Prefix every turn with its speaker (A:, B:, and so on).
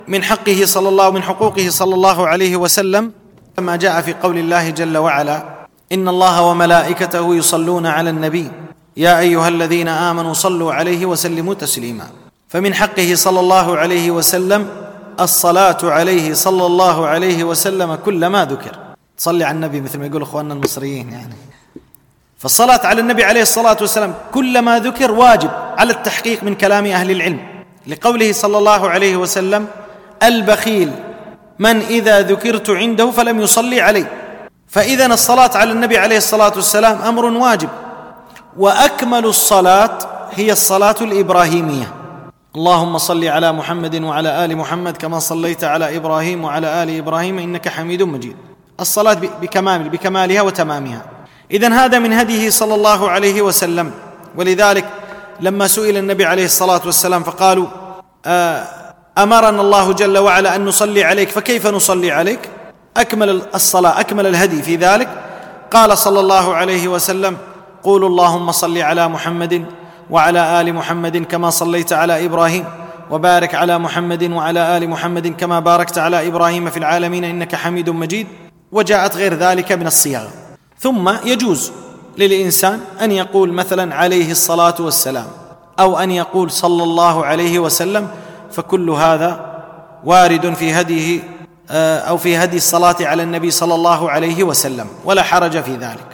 A: من حقوقه صلى الله عليه وسلم كما جاء في قول الله جل وعلا: إن الله وملائكته يصلون على النبي يا أيها الذين آمنوا صلوا عليه وسلموا تسليما. فمن حقه صلى الله عليه وسلم الصلاة عليه صلى الله عليه وسلم كلما ذكر. تصلي على النبي مثل ما يقول أخواننا المصريين يعني. فالصلاة على النبي عليه الصلاة والسلام كلما ذكر واجب على التحقيق من كلام أهل العلم، لقوله صلى الله عليه وسلم: البخيل من إذا ذكرت عنده فلم يصلي علي. فإذن الصلاة على النبي عليه الصلاة والسلام أمر واجب. وأكمل الصلاة هي الصلاة الإبراهيمية: اللهم صل على محمد وعلى آل محمد كما صليت على إبراهيم وعلى آل إبراهيم إنك حميد مجيد. الصلاة بكمالها وتمامها. إذن هذا من هديه صلى الله عليه وسلم. ولذلك لما سئل النبي عليه الصلاة والسلام فقالوا: أمرنا الله جل وعلا أن نصلي عليك فكيف نصلي عليك؟ أكمل الصلاة، أكمل الهدي في ذلك. قال صلى الله عليه وسلم: قولوا اللهم صل على محمد وعلى آل محمد كما صليت على إبراهيم وبارك على محمد وعلى آل محمد كما باركت على إبراهيم في العالمين إنك حميد مجيد. وجاءت غير ذلك من الصيغ. ثم يجوز للإنسان أن يقول مثلا عليه الصلاة والسلام، أو أن يقول صلى الله عليه وسلم، فكل هذا وارد في هديه أو في هدي الصلاة على النبي صلى الله عليه وسلم، ولا حرج في ذلك.